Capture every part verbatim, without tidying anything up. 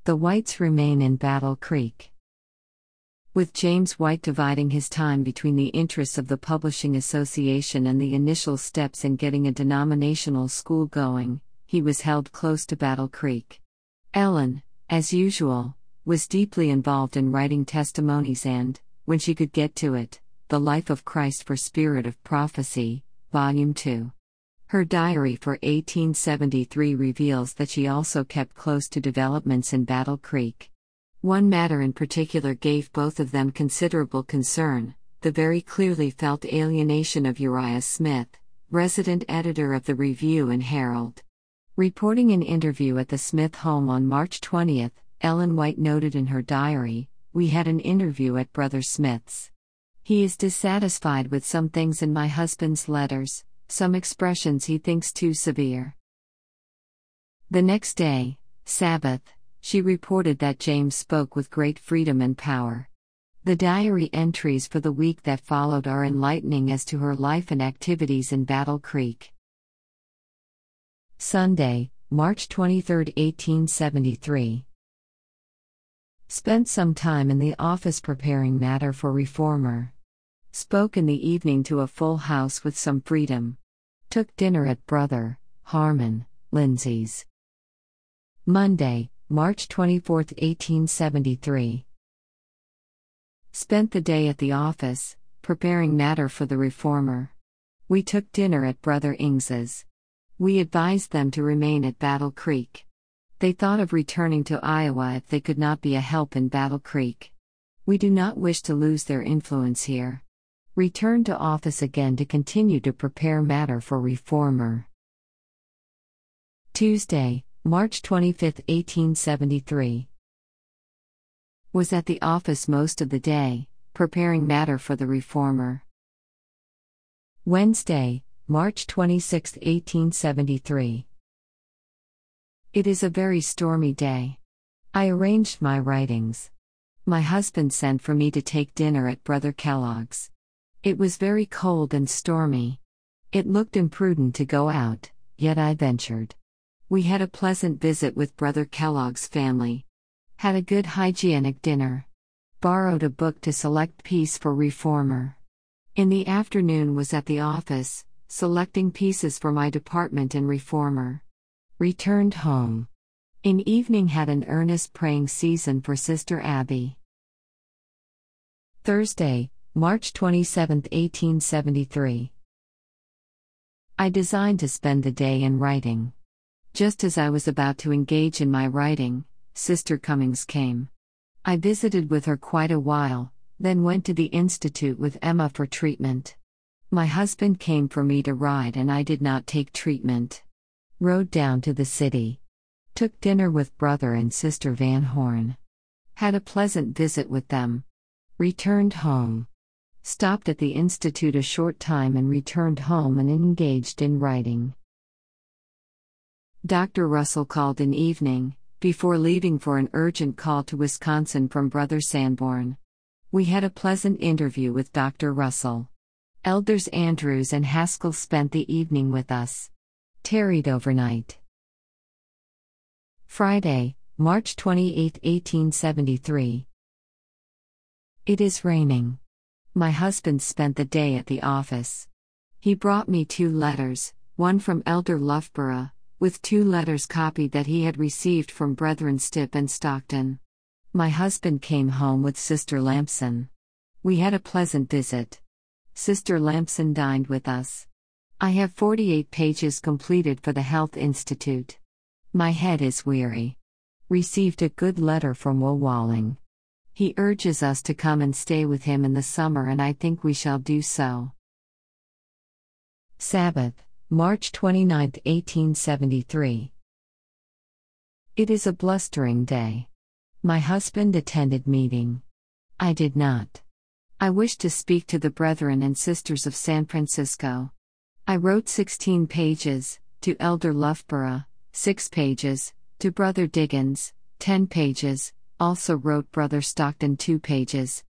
The Whites remain in Battle Creek. With James White dividing his time between the interests of the Publishing Association and the initial steps in getting a denominational school going, he was held close to Battle Creek. Ellen, as usual, was deeply involved in writing testimonies and, when she could get to it, The Life of Christ for Spirit of Prophecy, Volume two. Her diary for eighteen seventy-three reveals that she also kept close to developments in Battle Creek. One matter in particular gave both of them considerable concern: the very clearly felt alienation of Uriah Smith, resident editor of the Review and Herald. Reporting an interview at the Smith home on March twentieth, Ellen White noted in her diary, "We had an interview at Brother Smith's. He is dissatisfied with some things in my husband's letters, some expressions he thinks too severe." The next day, Sabbath, she reported that James spoke with great freedom and power. The diary entries for the week that followed are enlightening as to her life and activities in Battle Creek. Sunday, March twenty-third, eighteen seventy-three. Spent some time in the office preparing matter for Reformer. Spoke in the evening to a full house with some freedom. Took dinner at Brother Harmon Lindsay's. Monday, March twenty-fourth, eighteen seventy-three. Spent the day at the office, preparing matter for the Reformer. We took dinner at Brother Ings's. We advised them to remain at Battle Creek. They thought of returning to Iowa if they could not be a help in Battle Creek. We do not wish to lose their influence here. Returned to office again to continue to prepare matter for Reformer. Tuesday, March twenty-fifth, eighteen seventy-three. Was at the office most of the day, preparing matter for the Reformer. Wednesday, March twenty-sixth, eighteen seventy-three. It is a very stormy day. I arranged my writings. My husband sent for me to take dinner at Brother Kellogg's. It was very cold and stormy. It looked imprudent to go out, yet I ventured. We had a pleasant visit with Brother Kellogg's family. Had a good hygienic dinner. Borrowed a book to select piece for Reformer. In the afternoon was at the office, selecting pieces for my department in Reformer. Returned home. In evening had an earnest praying season for Sister Abby. Thursday, March twenty-seventh, eighteen seventy-three. I designed to spend the day in writing. Just as I was about to engage in my writing, Sister Cummings came. I visited with her quite a while, then went to the Institute with Emma for treatment. My husband came for me to ride and I did not take treatment. Rode down to the city. Took dinner with Brother and Sister Van Horn. Had a pleasant visit with them. Returned home. Stopped at the Institute a short time and returned home and engaged in writing. Doctor Russell called in evening, before leaving for an urgent call to Wisconsin from Brother Sanborn. We had a pleasant interview with Doctor Russell. Elders Andrews and Haskell spent the evening with us. Tarried overnight. Friday, March twenty-eighth, eighteen seventy-three. It is raining. My husband spent the day at the office. He brought me two letters, one from Elder Loughborough, with two letters copied that he had received from Brethren Stipp and Stockton. My husband came home with Sister Lampson. We had a pleasant visit. Sister Lampson dined with us. I have forty-eight pages completed for the Health Institute. My head is weary. Received a good letter from Will Walling. He urges us to come and stay with him in the summer and I think we shall do so. Sabbath, March twenty-ninth, eighteen seventy-three. It is a blustering day. My husband attended meeting. I did not. I wished to speak to the brethren and sisters of San Francisco. I wrote sixteen pages, to Elder Loughborough, six pages, to Brother Diggins, ten pages, also wrote Brother Stockton two pages.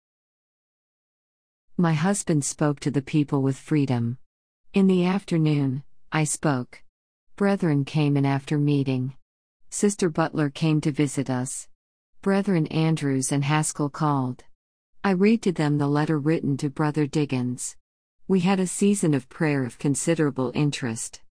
My husband spoke to the people with freedom. In the afternoon, I spoke. Brethren came in after meeting. Sister Butler came to visit us. Brethren Andrews and Haskell called. I read to them the letter written to Brother Diggins. We had a season of prayer of considerable interest.